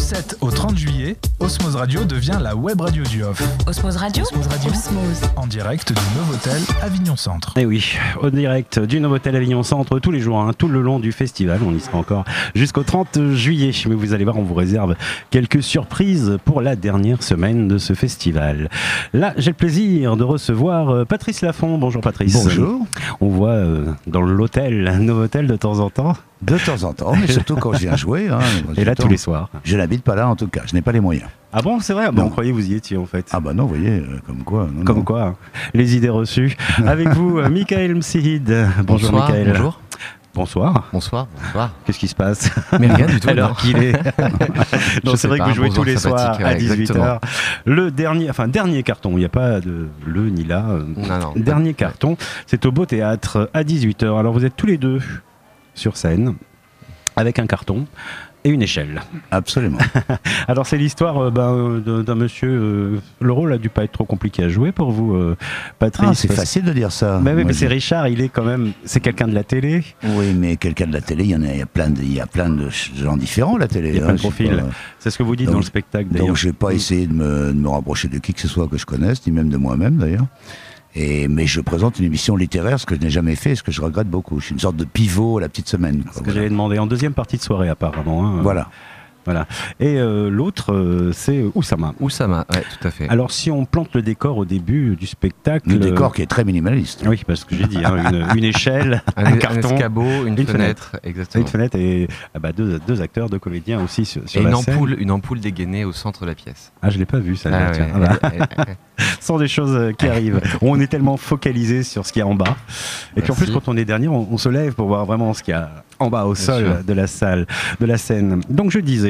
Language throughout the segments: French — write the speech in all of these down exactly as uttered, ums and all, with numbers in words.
sept au trente juillet, Osmose Radio devient la web radio du Off. Osmose Radio. Osmose Radio. Osmose. En direct du Novotel Avignon Centre. Et oui, au direct du Novotel Avignon Centre tous les jours, hein, tout le long du festival. On y sera encore jusqu'au trente juillet. Mais vous allez voir, on vous réserve quelques surprises pour la dernière semaine de ce festival. Là, j'ai le plaisir de recevoir Patrice Laffont. Bonjour Patrice. Bonjour. On voit euh, dans l'hôtel, Novotel de temps en temps. De temps en temps, mais surtout quand je viens jouer. Hein, Et là, tous les soirs. Je n'habite pas là en tout cas, je n'ai pas les moyens. Ah bon, c'est vrai? Bon, on croyait que vous y étiez en fait. Ah bah non, vous voyez, euh, comme quoi. Non, comme non. quoi, hein. Les idées reçues. Avec vous, euh, Michael Msihid. Bonjour Bonsoir, Michael. bonjour. Bonsoir. Bonsoir, bonsoir. Qu'est-ce qui se passe? Mais rien du tout. Alors non. qu'il est. Non, c'est vrai que vous jouez tous les soirs à dix-huit heures. Le dernier, enfin dernier carton, il n'y a pas de le ni là. Non, non. Dernier carton, c'est au Beau Théâtre à dix-huit heures. Alors vous êtes tous les deux sur scène avec un carton et une échelle. Absolument. Alors c'est l'histoire euh, ben, euh, d'un monsieur. Euh, le rôle a dû pas être trop compliqué à jouer pour vous, euh, Patrice. Ah, c'est facile de dire ça. Ben oui, Moi, mais je- c'est Richard. Il est quand même. C'est quelqu'un de la télé. Oui, mais quelqu'un de la télé, il y en a, il y a plein de, il y a plein de gens différents la télé. Il y a hein, plein de je sais profils. pas. C'est ce que vous dites Donc- dans le spectacle d'ailleurs. Donc je vais pas essayer de me, de me rapprocher de qui que ce soit que je connaisse, ni même de moi-même d'ailleurs. Et, mais je présente une émission littéraire, ce que je n'ai jamais fait, ce que je regrette beaucoup. Je suis une sorte de pivot à la petite semaine. quoi, Ce que voilà. j'avais demandé en deuxième partie de soirée apparemment. Hein. Voilà. Voilà. Et euh, l'autre, euh, c'est Oussama. Oussama, ouais, tout à fait. Alors si on plante le décor au début du spectacle. Le décor qui est très minimaliste. Oui, parce que j'ai dit, hein, une, une échelle, un, un, un carton, escabeau, une, une fenêtre, exactement. une fenêtre et ah bah, deux, deux acteurs, deux comédiens aussi sur, sur Et la une scène. ampoule, une ampoule dégainée au centre de la pièce. Ah, je l'ai pas vu ça. Ah, tiens. ouais, Ah bah, elle- elle- elle- ce sont des choses euh, qui arrivent. On est tellement focalisé sur ce qu'il y a en bas. Et puis en Merci. plus, quand on est dernier, on, on se lève pour voir vraiment ce qu'il y a en bas, au Bien sol sûr. de la salle, de la scène. Donc je disais,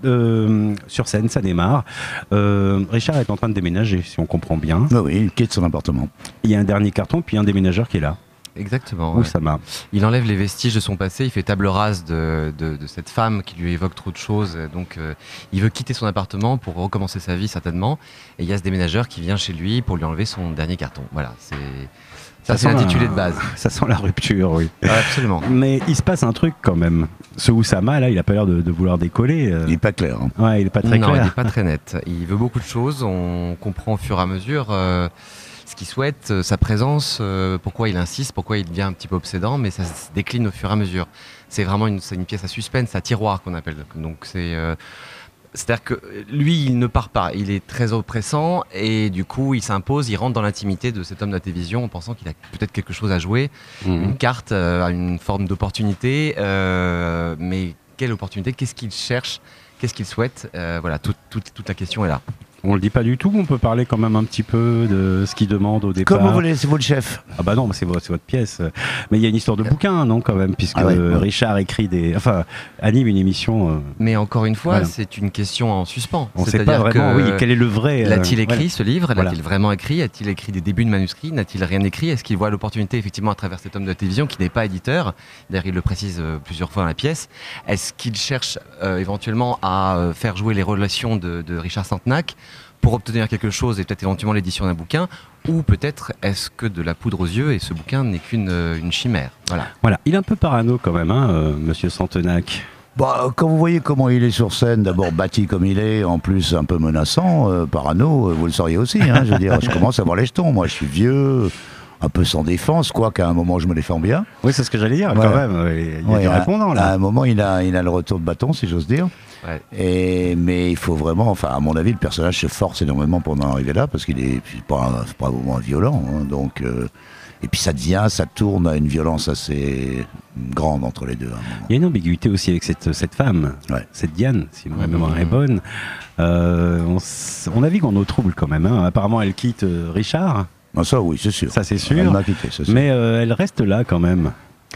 euh, sur scène, ça démarre. Euh, Richard est en train de déménager, si on comprend bien. Oui, oui, il quitte son appartement. Il y a un dernier carton, puis un déménageur qui est là. Exactement. ouais. Oussama. Il enlève les vestiges de son passé, il fait table rase de, de, de cette femme qui lui évoque trop de choses. Donc euh, il veut quitter son appartement pour recommencer sa vie certainement. Et il y a ce déménageur qui vient chez lui pour lui enlever son dernier carton. Voilà, c'est ça, c'est sent l'intitulé la- de base. Ça sent la rupture, oui. Ah, absolument. Mais il se passe un truc quand même. Ce Oussama, là, il a pas l'air de, de vouloir décoller. euh. Il n'est pas clair. hein. Ouais, il est pas très non, il clair. n'est pas très net. Il veut beaucoup de choses. On comprend au fur et à mesure euh, ce qu'il souhaite, euh, sa présence, euh, pourquoi il insiste, pourquoi il devient un petit peu obsédant, mais ça se décline au fur et à mesure. C'est vraiment une, c'est une pièce à suspense, à tiroir qu'on appelle. Donc c'est euh, c'est-à-dire que lui, il ne part pas. Il est très oppressant et du coup, il s'impose, il rentre dans l'intimité de cet homme de la télévision en pensant qu'il a peut-être quelque chose à jouer, Mhm. une carte, euh, une forme d'opportunité. euh, mais quelle opportunité? Qu'est-ce qu'il cherche? Qu'est-ce qu'il souhaite? Euh, Voilà, tout- tout- toute la question est là. On le dit pas du tout, on peut parler quand même un petit peu de ce qu'il demande au départ. Comme vous voulez, c'est vous le chef. Ah bah non, c'est votre, c'est votre pièce. Mais il y a une histoire de bouquin, non, quand même, puisque Ah ouais, euh, ouais. Richard écrit des... Enfin, anime une émission... euh, Mais encore une fois, Voilà. c'est une question en suspens. on ne sait pas C'est-à-dire vraiment, que oui, quel est le vrai... euh, L'a-t-il écrit voilà. ce livre? Voilà. L'a-t-il vraiment écrit? A-t-il écrit des débuts de manuscrits? N'a-t-il rien écrit? Est-ce qu'il voit l'opportunité effectivement à travers cet homme de la télévision qui n'est pas éditeur? D'ailleurs, il le précise euh, plusieurs fois dans la pièce. Est-ce qu'il cherche euh, éventuellement à euh, faire jouer les relations de, de Richard Santenac pour obtenir quelque chose et peut-être éventuellement l'édition d'un bouquin? Ou peut-être est-ce que de la poudre aux yeux et ce bouquin n'est qu'une euh, une chimère? Voilà. Voilà, il est un peu parano quand même, hein, euh, monsieur Santenac. Bah, quand vous voyez comment il est sur scène, d'abord bâti comme il est, en plus un peu menaçant, euh, parano, euh, vous le sauriez aussi. Hein, je veux dire, je commence à avoir les jetons. Moi, je suis vieux, un peu sans défense, quoi qu'à un moment, je me défends bien. Oui, c'est ce que j'allais dire, Ouais. quand même. Il y a Ouais, du à- répondant, À là. un moment, il a, il a le retour de bâton, si j'ose dire. Ouais. Et, mais il faut vraiment, enfin, à mon avis, le personnage se force énormément pour en arriver là, parce qu'il est c'est pas, un- c'est pas vraiment violent. hein, donc, euh, et puis ça devient, ça tourne à une violence assez grande entre les deux. à un moment. Il y a une ambiguïté aussi avec cette, cette femme, Ouais. cette Diane, si ma Mhm. mémoire est bonne. Euh, on, s- on navigue en eau trouble quand même. Hein. Apparemment, elle quitte euh, Richard, Ah, ça, oui, c'est sûr. ça c'est Elle sûr. m'a quitté, ça, c'est Mais euh, elle reste là quand même.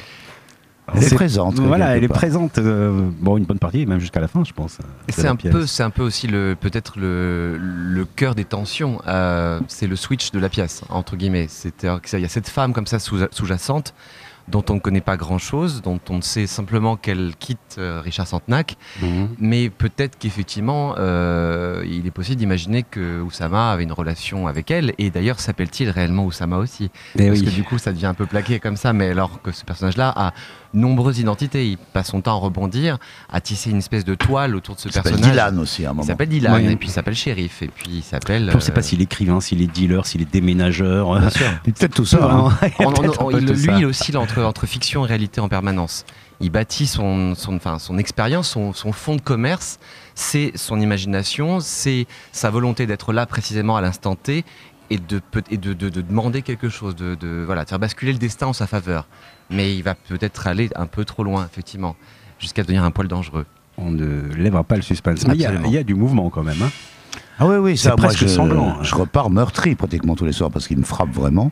Elle est C'est- présente. Voilà, quelque elle est part. présente. euh, bon, une bonne partie, même jusqu'à la fin, je pense. Et de C'est la un pièce. peu, c'est un peu aussi le, peut-être le, le cœur des tensions. Euh, c'est le switch de la pièce entre guillemets. C'est-à-dire qu'il y a cette femme comme ça sous- sous-jacente dont on ne connaît pas grand-chose, dont on sait simplement qu'elle quitte euh, Richard Santenac, Mhm. mais peut-être qu'effectivement, euh, il est possible d'imaginer que Oussama avait une relation avec elle, et d'ailleurs s'appelle-t-il réellement Oussama aussi? Eh Parce oui. que du coup, ça devient un peu plaqué comme ça, mais alors que ce personnage-là a nombreuses identités. Il passe son temps à rebondir, à tisser une espèce de toile autour de ce Il s'appelle personnage. Dylan aussi à un moment. Il s'appelle Dylan, Oui. et puis il s'appelle Shérif, et puis il s'appelle. On ne sait pas euh, s'il est écrivain, s'il est dealer, s'il est déménageur. Bien sûr. Peut-être tout ça. hein. On- on- Peut-être on- un peu il- tout lui, ça. il oscille entre, entre fiction et réalité en permanence. Il bâtit son, son, enfin, son expérience, son, son fonds de commerce, c'est son imagination, c'est sa volonté d'être là précisément à l'instant T et de, peut- et de, de- de demander quelque chose, de, de, voilà, de faire basculer le destin en sa faveur. Mais il va peut-être aller un peu trop loin, effectivement, jusqu'à devenir un poil dangereux. On ne lèvera pas le suspense. Mais il y, a- Absolument. il y a du mouvement quand même. Hein. Ah oui, oui, ça, C'est moi, presque je, sanglant. je repars meurtri pratiquement tous les soirs parce qu'il me frappe vraiment.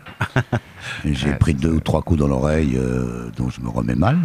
Et J'ai Ouais, pris c'est deux ça. ou trois coups dans l'oreille euh, dont je me remets mal.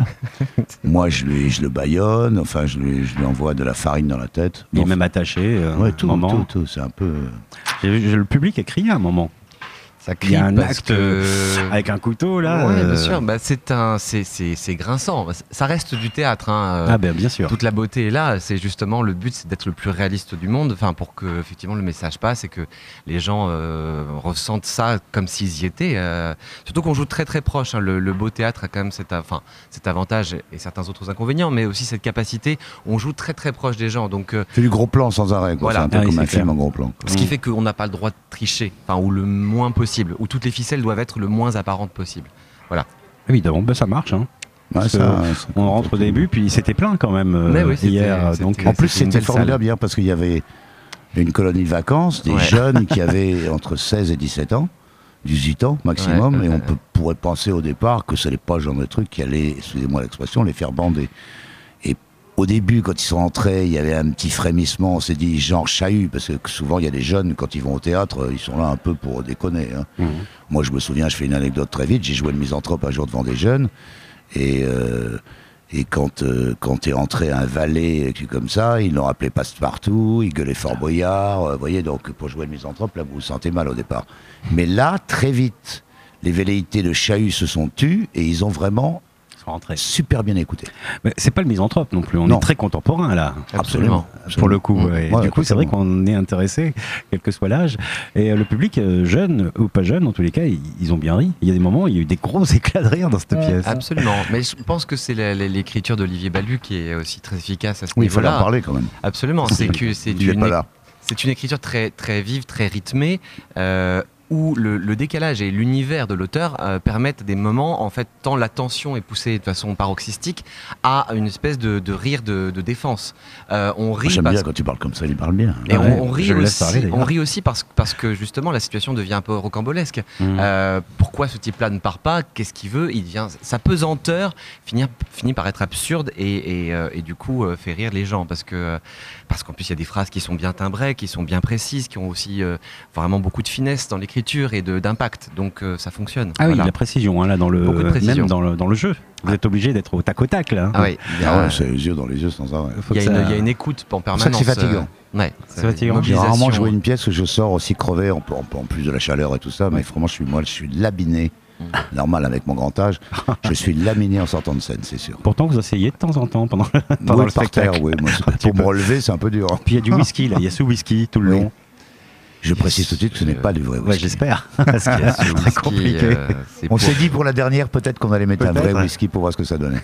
Moi, je, lui, je le baïonne, enfin, je lui, je lui envoie de la farine dans la tête. Il est Bon, même attaché. euh, ouais, un tout, moment. tout, tout, c'est un peu... J'ai- j'ai- Le public a crié à un moment. Ça Il y a un parce acte que... avec un couteau là. Ouais, euh, bien sûr. Bah, c'est un, c'est, c'est, c'est grinçant. Ça reste du théâtre. Hein. Ah ben bien sûr. Toute la beauté est là. C'est justement le but, c'est d'être le plus réaliste du monde. Enfin, pour que effectivement le message passe et que les gens euh, ressentent ça comme s'ils y étaient. Euh, surtout qu'on joue très très proche. Hein. Le, le beau théâtre a quand même cet, enfin, cet avantage et certains autres inconvénients, mais aussi cette capacité. On joue très très proche des gens. Donc, euh, C'est du gros plan sans arrêt, quoi. Voilà. C'est un peu Ah oui, comme c'est un film clair. en gros plan. quoi. ce qui fait qu'on n'a pas le droit de tricher, enfin, ou le moins possible, où toutes les ficelles doivent être le moins apparentes possible. Évidemment, ben ça marche. Hein. Ouais, Parce ça, que ça- On rentre au début, puis c'était plein quand même euh, Mais oui, c'était- hier. c'était- Donc En plus, c'était une c'était belle formidable hier parce qu'il y avait une colonie de vacances, des Ouais. jeunes qui avaient entre seize et dix-sept ans, dix-huit ans maximum, Ouais, et ouais, on ouais. peut, pourrait penser au départ que ce n'est pas le genre de truc qui allait, excusez-moi l'expression, les faire bander. Et au début, quand ils sont entrés, il y avait un petit frémissement, on s'est dit genre chahut, parce que souvent il y a des jeunes, quand ils vont au théâtre, ils sont là un peu pour déconner. hein. Mhm. Moi, je me souviens, je fais une anecdote très vite, j'ai joué le misanthrope un jour devant des jeunes, et, euh, et quand, euh, quand est entré un valet euh, comme ça, ils l'ont appelé Passe-Partout, il gueulait Fort Boyard, euh, vous voyez, donc pour jouer le misanthrope, là, vous vous sentez mal au départ. Mais là, très vite, les velléités de chahut se sont tues, et ils ont vraiment Ils sont rentrés. super bien écouté. Mais c'est pas le misanthrope non plus. On Non. est très contemporain là. Absolument. Pour le coup, Mmh. ouais. Ouais, du coup, c'est vrai totalement. qu'on est intéressé, quel que soit l'âge. Et euh, le public, euh, jeune ou pas jeune, en tous les cas, ils, ils ont bien ri. Il y a des moments où il y a eu des gros éclats de rire dans cette pièce. Absolument. Mais je pense que c'est la- la- l'écriture d'Olivier Balu qui est aussi très efficace à ce Oui, il fallait en niveau-là. parler quand même. Absolument. C'est que c'est Il n'est une, pas là. c'est une écriture très, très vive, très rythmée. euh, où le, le décalage et l'univers de l'auteur euh, permettent des moments, en fait, tant la tension est poussée de façon paroxystique à une espèce de, de rire de, de défense. Euh, on rit J'aime parce bien quand tu parles comme ça, il parle bien. Et Ouais, on, on rit je le laisse aussi, parler, d'ailleurs. on rit aussi parce, parce que justement la situation devient un peu rocambolesque. Mmh. Euh, pourquoi ce type-là ne part pas? Qu'est-ce qu'il veut? Il devient, sa pesanteur finit, finit par être absurde et, et, euh, et du coup euh, fait rire les gens parce que parce qu'en plus il y a des phrases qui sont bien timbrées, qui sont bien précises, qui ont aussi euh, vraiment beaucoup de finesse dans l'écriture et de- d'impact. Donc euh, ça fonctionne. Ah oui, Voilà. la précision, hein, là, dans le, Beaucoup de précision. même dans le, dans le jeu. Vous êtes obligé d'être au tac au tac, là. Ah oui, il y a, Ah ouais, c'est les yeux dans les yeux sans arrêt. Faut il y a que une, ça- il y a une écoute en pour permanence. ça que c'est fatigant. euh, ouais, C'est fatigant. une J'ai rarement mobilisation. joué une pièce où je sors aussi crevé, en, en- en plus de la chaleur et tout ça, mais vraiment, je suis, moi, je suis laminé. Normal avec mon grand âge, je suis laminé en sortant de scène, c'est sûr. Pourtant, vous essayez de temps en temps pendant, pendant Oui, le par spectacle. terre, oui, moi, c'est- Un petit pour peu. me relever, c'est un peu dur. hein. Puis il y a du whisky, là. Il y a ce whisky tout le Oui. long. Je précise tout de suite que ce n'est pas du vrai Ouais, whisky. j'espère. Parce que c'est Le très whisky, compliqué. euh, c'est On pour- s'est dit pour la dernière, peut-être qu'on allait mettre un Peut-être, vrai ouais. whisky pour voir ce que ça donnait.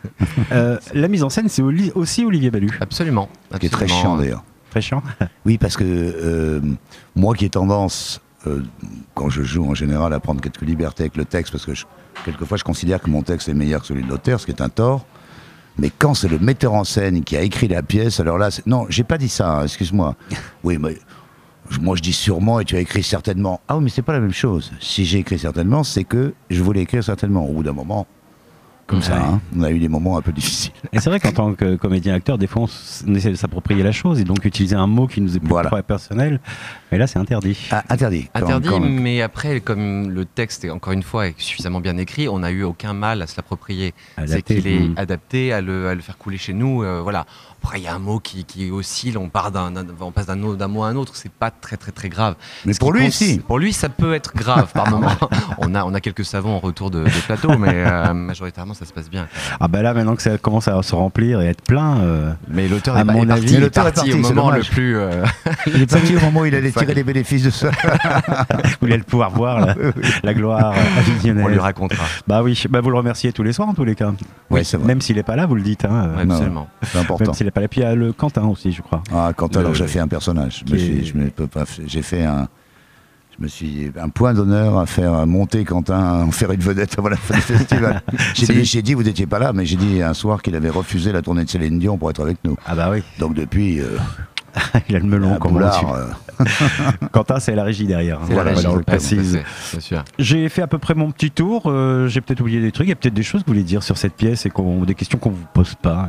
Euh, la mise en scène, c'est oli- aussi Olivier Balu. Absolument. Ce qui est très absolument. chiant d'ailleurs. Très chiant. Oui, parce que euh, moi qui ai tendance, euh, quand je joue en général, à prendre quelques libertés avec le texte, parce que je- quelquefois je considère que mon texte est meilleur que celui de l'auteur, ce qui est un tort. Mais quand c'est le metteur en scène qui a écrit la pièce, alors là, c'est- non, j'ai pas dit ça, hein, excuse-moi. Oui, mais je- moi je dis sûrement et tu as écrit certainement. Ah oui, mais c'est pas la même chose. Si j'ai écrit certainement, c'est que je voulais écrire certainement. Au bout d'un moment, comme ça, Ouais. hein, on a eu des moments un peu difficiles. Et c'est vrai qu'en tant que comédien-acteur, des fois, on, s- on essaie de s'approprier la chose et donc utiliser un mot qui nous est plus Voilà. propre et personnel. Mais là, c'est interdit. Ah, interdit. Quand- Interdit, quand- mais après, comme le texte est encore une fois est suffisamment bien écrit, on n'a eu aucun mal à se l'approprier. C'est Adapté. qu'il est Mm. adapté à le, à le faire couler chez nous. euh, voilà. Après, il y a un mot qui, qui oscille, on, part d'un, d'un- on passe d'un, mot- d'un mot à un autre, c'est pas très très très grave. Mais Ce pour qui lui, compte, si. Pour lui, ça peut être grave par moment. on, a, on a quelques savons en retour de, de plateau, mais euh, majoritairement, ça se passe bien. Ah bah là, maintenant que ça commence à se remplir et être plein, euh, Mais l'auteur À est, pas- mon est parti, avis- il est L'auteur est parti parti, au c'est moment le dommage. plus... euh, Il est parti au moment où il allait tirer les bénéfices de ça. vous allez pouvoir voir la, la gloire euh, avignonnaise. on lui racontera. Bah oui, bah vous le remerciez tous les soirs en tous les cas. Oui, c'est vrai. Même s'il est pas là, vous le dites. Hein, euh, Ouais, non. absolument. C'est important. Même s'il est pas là. Puis il y a le Quentin aussi, je crois. Ah, quand Le- alors j'ai fait un personnage. Je me qui suis- est- je me peux pas- J'ai fait un. Je me suis un point d'honneur à faire monter Quentin en faire une vedette avant la fin du festival. J'ai C'est dit, lui. j'ai dit, vous n'étiez pas là, mais j'ai dit un soir qu'il avait refusé la tournée de Céline Dion pour être avec nous. Ah bah oui, Donc depuis, euh, il a le melon un comme on dit. boulard, euh, Quentin, c'est la régie derrière. hein. C'est Voilà, la régie, voilà, on le tout à fait, précise. bien sûr. J'ai fait à peu près mon petit tour. euh, J'ai peut-être oublié des trucs. Il y a peut-être des choses que vous voulez dire sur cette pièce et qu'on, des questions qu'on vous pose pas.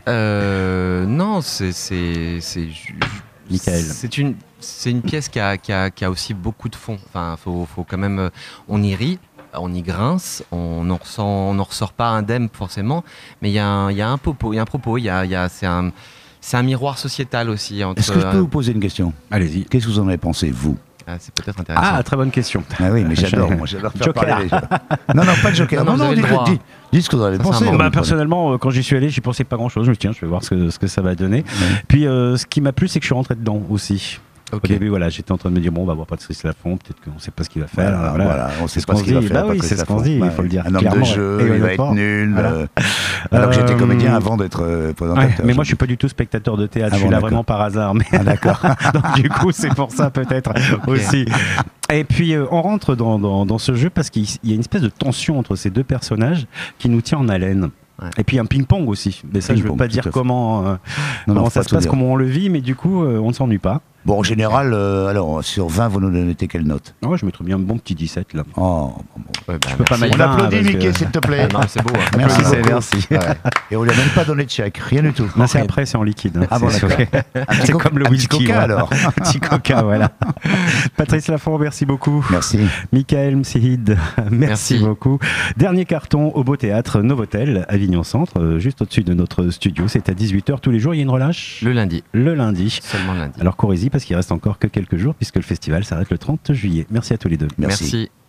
Euh, non, c'est c'est c'est ju- Michael. C'est une c'est une pièce qui a, qui a qui a aussi beaucoup de fond. Enfin, faut faut quand même euh, on y rit, on y grince, on en ressent on en ressort pas indemne forcément, mais il y a un il y a un propos, il y a un propos, il y a il y a c'est un c'est un miroir sociétal aussi entre. Est-ce que je peux euh, vous poser une question? Allez-y. Qu'est-ce que vous en avez pensé, vous? ah, c'est peut-être intéressant. Ah, très bonne question. Ah oui, mais j'adore, moi j'adore faire Joker. parler les gens. Non, non, pas de Joker. Non, non, Non, vous non, avez le dites, droit. dites- dites ce que vous en avez Ça, c'est pensé. un vous Bah, prenez. personnellement, euh, quand j'y suis allé, j'y pensais pas grand chose. Je me suis dit, tiens, je vais voir ce que, ce que ça va donner. Ouais. Puis, euh, ce qui m'a plu, c'est que je suis rentré dedans aussi. Ok. Au début, voilà, j'étais en train de me dire, bon, on va voir Patrice Lafont, peut-être qu'on sait pas ce qu'il va faire. Voilà, Voilà. voilà, on C'est sait ce pas qu'on ce qu'il va dit. faire. Bah oui, Patrice c'est ce qu'on Lafont. dit, il Ouais. faut le dire Un homme de clairement jeu, et il va être honnêtement. nul. Voilà. euh, Alors que j'étais Euh, comédien avant d'être euh, présentateur. Ouais, mais moi, je suis pas du tout spectateur de théâtre. Ah je suis bon, là d'accord. vraiment par hasard. Mais Ah, d'accord. donc, du coup, c'est pour ça peut-être aussi. Et puis, euh, on rentre dans, dans, dans ce jeu parce qu'il y a une espèce de tension entre ces deux personnages qui nous tient en haleine. Ouais. Et puis un ping-pong aussi. Mais ça, je veux Ping-pong, pas tout dire à fait. comment, euh, Non, comment non, faut ça pas se tout passe, dire. comment on le vit, mais du coup, euh, on ne s'ennuie pas. Bon, en général, euh, alors, sur vingt, vous nous donnez quelle note? Ouais, je mettrais bien un bon petit dix-sept là. Oh, bon, bon. Ouais, bah, Je peux pas merci. mettre On vingt, applaudit parce que- Mickey, s'il te plaît. Ah, non, c'est beau. hein. Merci Applaudissez, beaucoup. merci. Ouais. Et on lui a même pas donné de chèque, rien du tout. Non, c'est après, c'est en liquide. hein. Ah bon, C'est- d'accord. c'est co- comme le un petit whisky. coca, voilà. alors. Un petit coca, voilà. Patrice Lafont, merci beaucoup. Merci. Michael Msihid, merci, Merci. beaucoup. Dernier carton au Beau Théâtre Novotel, Avignon Centre, euh, juste au-dessus de notre studio. C'est à dix-huit heures tous les jours. Il y a une relâche Le lundi, le lundi. seulement le lundi. Alors courez-y parce qu'il reste encore que quelques jours puisque le festival s'arrête le trente juillet. Merci à tous les deux. Merci. Merci.